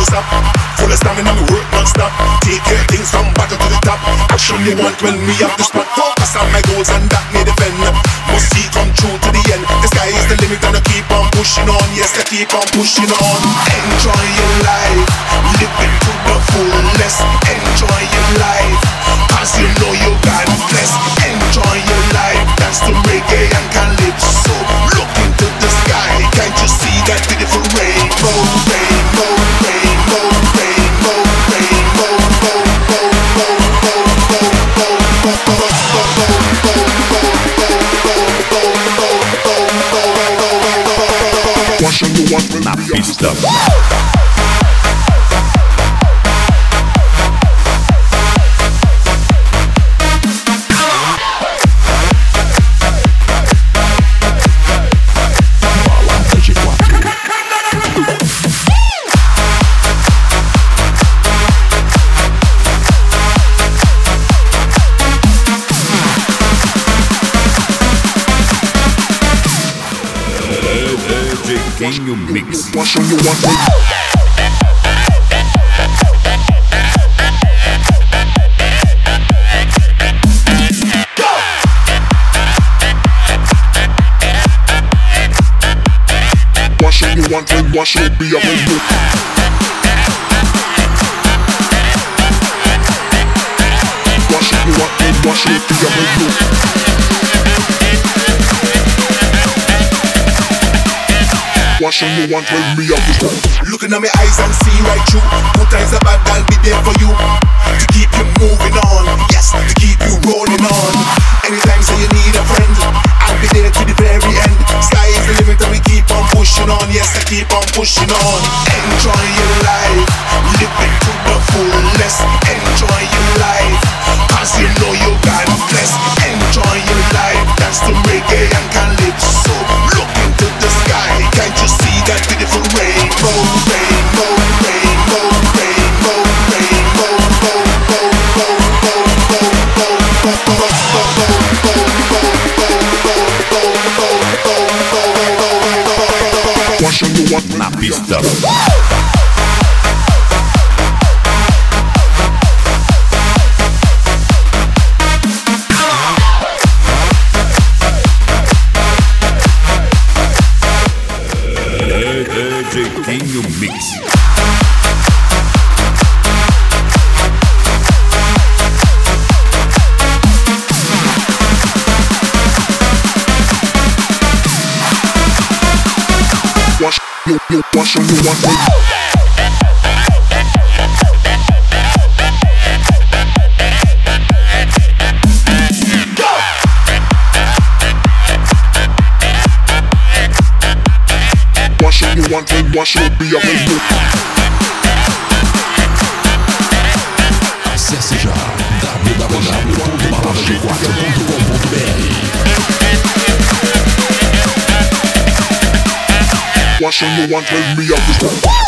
stop. Full of stamina, me work non-stop. Take care of things from bottom to the top. Action you want when me up the spot. Focus on my goals and that me defend. Must see come true to the end. The sky is the limit and I keep on pushing on. Yes, I keep on pushing on. Enjoy your life, live it to the fullest. Enjoy your life, cause you know you got blessed. Enjoy your life, dance to reggae and calypso. Look into the sky, can't you see that beautiful rainbow? Rainbow, rainbow, rainbow, rainbow, Na pista. Quem o mix? Wash it, be a window. Wash it, you want it, wash it, be a window. Washing you want with me up the stone. Looking at my eyes and see right through. Good times are bad, I'll be there for you. To keep you moving on, yes, to keep you rolling on. Anytime say you need a friend, I'll be there to the very end. Sky is the limit and we keep on pushing on. Yes, I keep on pushing on. Enjoy your life, live it to the fullest. Enjoy your life, cause you know you got blessed. Enjoy your life, dance to reggae and calypso. Look into the sky, can't you see that beautiful rainbow? Rainbow, rainbow, rainbow, rainbow, Washing you want Na pista. Quem o mix? Washing you want with wash it, be a window. Acesse já www.baladg4.com.br. Washing you want with me up the stone.